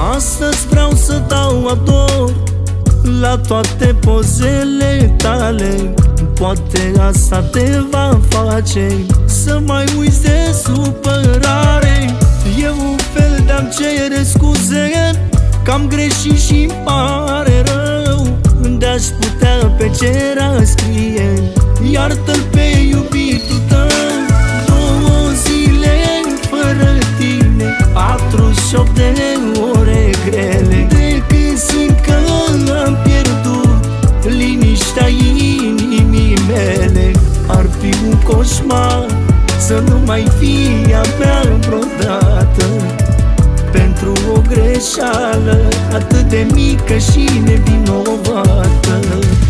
Astăzi vreau să dau ador la toate pozele tale. Poate asta te va face să mai uiți de supărare. E un fel de-am cere scuze că am greșit și-mi pare rău. De-aș putea pe cer scrie iartă-l pe iubitul tău. 2 zile fără tine, 48 de ore grele, de când simt că am pierdut liniștea inimii mele. Ar fi un coșmar să nu mai fii a mea vreodată, pentru o greșeală atât de mică și nevinovată.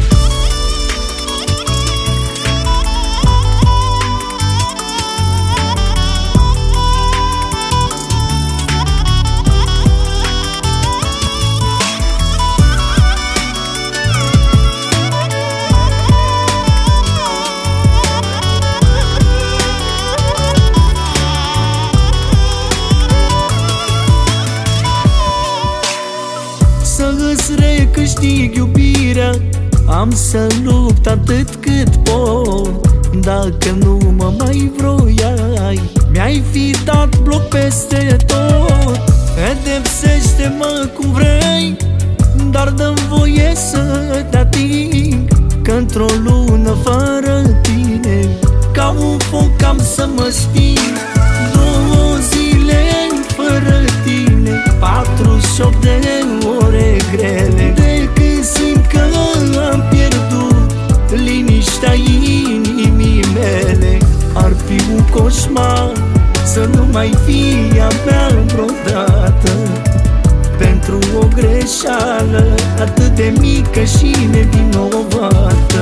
Să îți recâștig iubirea, am să lupt atât cât pot. Dacă nu mă mai vroiai, mi-ai fi dat bloc peste tot. Pedepsește-mă cum vrei, dar dă-mi voie să te ating, că într-o lună fără tine ca un foc am să mă sting. 2 zile fără tine, 48 de ore grele, de când simt că am pierdut liniștea inimii mele. Ar fi un coșmar să nu mai fii a mea vreodată, pentru o greșeală atât de mică și nevinovată.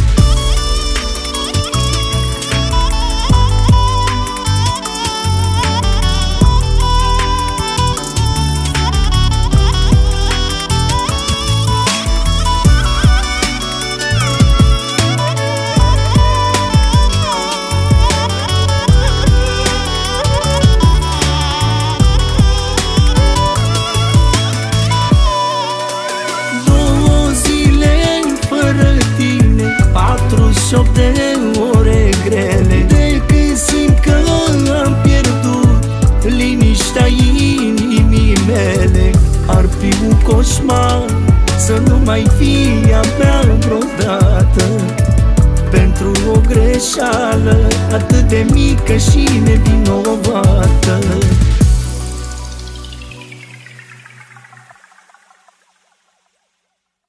De ore grele, de când simt că am pierdut liniștea inimii mele. Ar fi un coșmar să nu mai fii a mea vreodată, pentru o greșeală atât de mică și nevinovată.